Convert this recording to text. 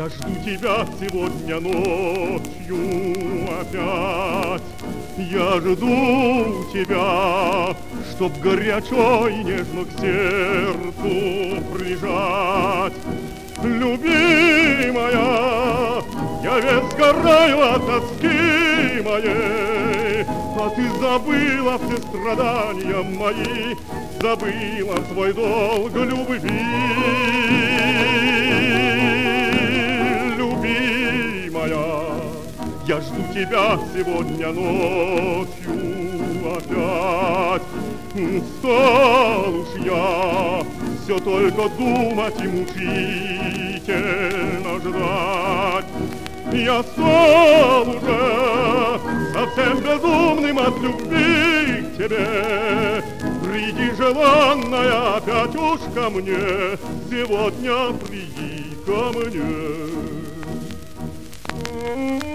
Я жду тебя сегодня ночью опять. Я жду тебя, чтоб горячо и нежно к сердцу прижать. Любимая, я весь сгораю от тоски моей, а ты забыла все страдания мои, забыла свой долг любви. Любимая, я жду тебя сегодня ночью опять. Устал уж я все только думать и мучительно ждать. Я стал уже совсем безумным от любви к тебе. Приди, желанная, опять уж ко мне, сегодня приди ко мне.